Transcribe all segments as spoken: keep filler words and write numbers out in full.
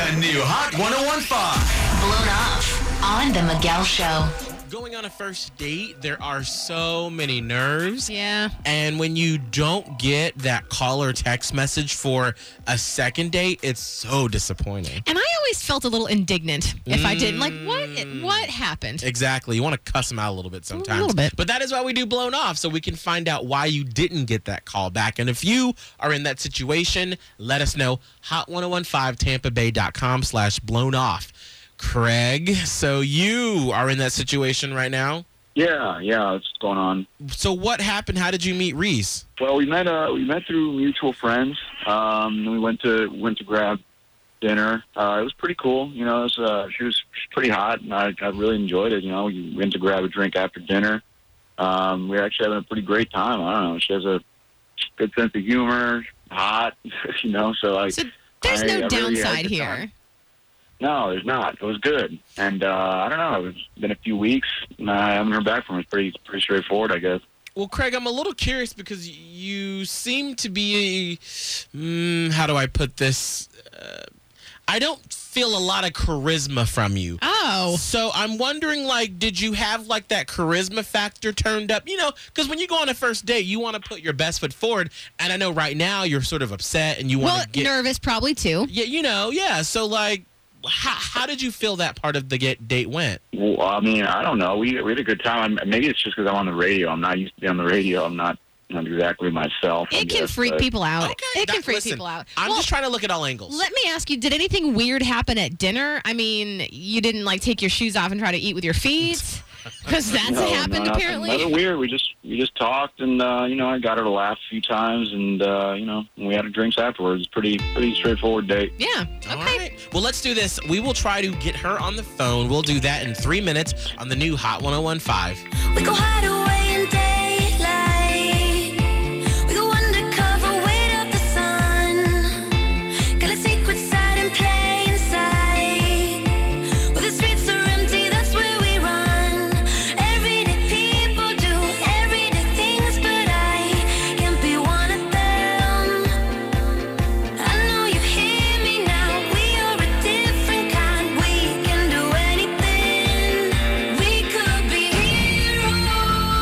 The new Hot one oh one point five. Blown Off on The Miguel Show. Going on a first date, there are so many nerves. Yeah. And when you don't get that call or text message for a second date, it's so disappointing. And I always felt a little indignant if mm. I didn't. Like, what What happened? Exactly. You want to cuss them out a little bit sometimes. A little bit. But that is why we do Blown Off, so we can find out why you didn't get that call back. And if you are in that situation, let us know. hot ten fifteen tampa bay dot com slash blown off. Craig, so you are in that situation right now? Yeah, yeah, what's going on? So what happened? How did you meet Reese? Well, we met uh, we met through mutual friends. Um, we went to went to grab dinner. Uh, it was pretty cool. You know, it was, uh, she was pretty hot, and I, I really enjoyed it. You know, we went to grab a drink after dinner. Um, we were actually having a pretty great time. I don't know. She has a good sense of humor, hot, you know, so I... So there's I, no I really downside here. Time. No, there's not. It was good. And, uh, I don't know, it's been a few weeks, and I haven't heard back from her. It's pretty, pretty straightforward, I guess. Well, Craig, I'm a little curious because you seem to be, mm, how do I put this? Uh, I don't feel a lot of charisma from you. Oh. So I'm wondering, like, did you have, like, that charisma factor turned up? You know, because when you go on a first date, you want to put your best foot forward. And I know right now you're sort of upset and you want well, to get... nervous probably, too. Yeah, you know, yeah. So, like, how, how did you feel that part of the get, date went? Well, I mean, I don't know. We, we had a good time. Maybe it's just because I'm on the radio. I'm not used to be on the radio. I'm not... Not exactly myself. It I can guess, freak but... people out. Okay, it can that, freak listen, people out. I'm well, just trying to look at all angles. Let me ask you, did anything weird happen at dinner? I mean, you didn't, like, take your shoes off and try to eat with your feet? Because that's no, what happened, no, apparently. Nothing weird. We just we just talked, and, uh, you know, I got her to laugh a few times, and, uh, you know, we had drinks afterwards. Pretty, pretty straightforward date. Yeah. All Okay. right. Well, let's do this. We will try to get her on the phone. We'll do that in three minutes on the new Hot ten fifteen. We go hide away in daylight. We go undercover, wait up the sun. Got a secret side in plain sight. Where the streets are empty, that's where we run. Everyday people do everyday things, but I can't be one of them. I know you hear me now. We are a different kind. We can do anything. We could be heroes.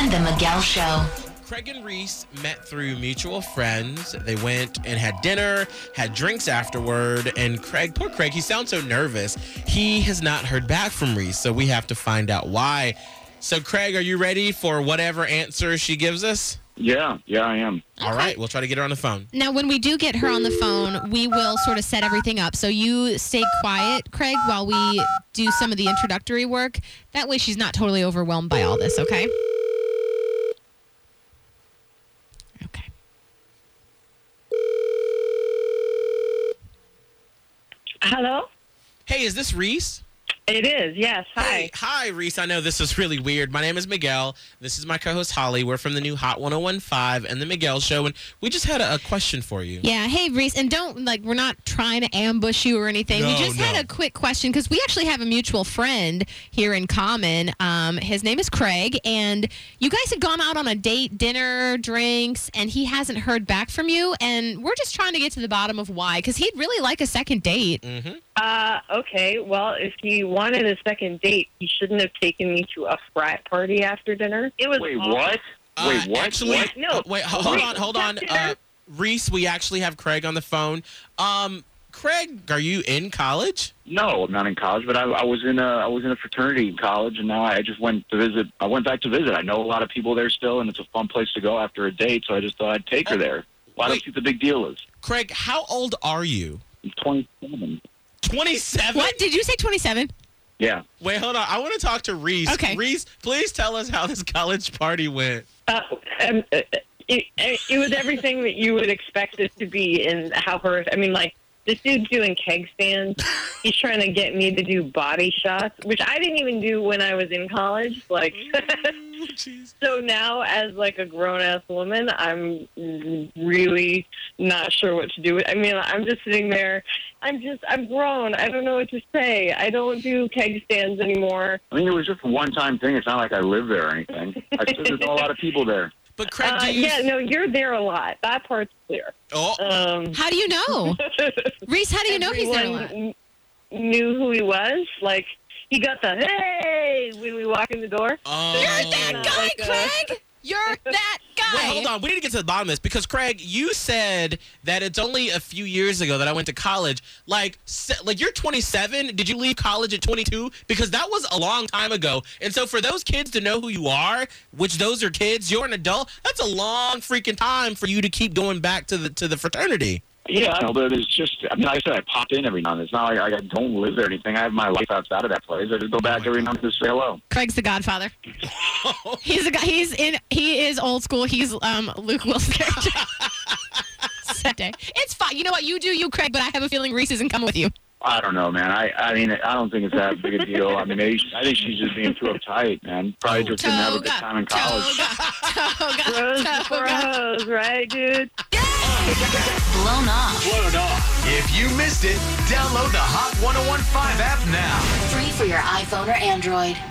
on The Miguel Show. Craig and Reese met through mutual friends. They went and had dinner, had drinks afterward, and Craig, poor Craig, he sounds so nervous. He has not heard back from Reese, so we have to find out why. So, Craig, are you ready for whatever answer she gives us? Yeah, yeah, I am. All right, we'll try to get her on the phone. Now, when we do get her on the phone, we will sort of set everything up. So you stay quiet, Craig, while we do some of the introductory work. That way she's not totally overwhelmed by all this, okay? Okay. Hello? Hey, is this Reese? It is, yes. Hi. Hey, hi, Reese. I know this is really weird. My name is Miguel. This is my co-host, Holly. We're from the new Hot one oh one point five and the Miguel Show, and we just had a, a question for you. Yeah, hey, Reese, and don't, like, we're not trying to ambush you or anything. No, we just no. had a quick question because we actually have a mutual friend here in common. Um, his name is Craig, and you guys had gone out on a date, dinner, drinks, and he hasn't heard back from you, and we're just trying to get to the bottom of why, because he'd really like a second date. Mm-hmm. Uh, okay, well, if he wanted a second date, he shouldn't have taken me to a frat party after dinner. It was Wait, awful. what? Uh, Wait, what? Actually, What? No. uh, wait, ho- hold Wait, on, hold on. dinner? Uh, Reese, we actually have Craig on the phone. Um, Craig, are you in college? No, I'm not in college, but I, I was in a I was in a fraternity in college, and now I just went to visit. I went back to visit. I know a lot of people there still, and it's a fun place to go after a date. So I just thought I'd take her there. Why don't Wait. you think the big deal is? Craig, how old are you? I'm twenty-seven. twenty-seven? What? Did you say twenty-seven? Yeah. Wait, hold on. I want to talk to Reese. Okay. Reese, please tell us how this college party went. Uh, um, uh, it, it was everything that you would expect it to be, and how her. I mean, like, this dude's doing keg stands. He's trying to get me to do body shots, which I didn't even do when I was in college. Like, Oh, jeez. so now as like a grown ass woman, I'm really not sure what to do. I mean, I'm just sitting there. I'm just, I'm grown. I don't know what to say. I don't do keg stands anymore. I mean, it was just a one-time thing. It's not like I live there or anything. I still there's a lot of people there. But Craig, Uh, do you... yeah, no, you're there a lot. That part's clear. Oh, Um, How do you know? Reese, how do you know he's there a lot? Everyone kn- knew who he was. Like, he got the hey when we walk in the door. oh. You're that Not guy, like a- Craig! You're that guy! Wait, hold on. We need to get to the bottom of this because, Craig, you said that it's only a few years ago that I went to college. Like, se- like you're twenty-seven. Did you leave college at twenty-two? Because that was a long time ago. And so for those kids to know who you are, which those are kids, you're an adult, that's a long freaking time for you to keep going back to the to the fraternity. Yeah, I know, but it's just, I mean, like I said, I pop in every now and then. It's not like I don't live there or anything. I have my life outside of that place. I just go back every now and then to say hello. Craig's the Godfather. He's a guy. He's in. He is old school. He's um Luke Wilson's character. Sunday. It's fine. You know what? You do you, Craig. But I have a feeling Reese isn't coming with you. I don't know, man. I, I mean, I don't think it's that big a deal. I mean, maybe, I think she's just being too uptight, man. Probably just didn't have a good time in college. Toga, toga, Rose before toga. hose, right, dude? Blown off. Blown off. If you missed it, download the Hot one oh one point five app now. Free for your iPhone or Android.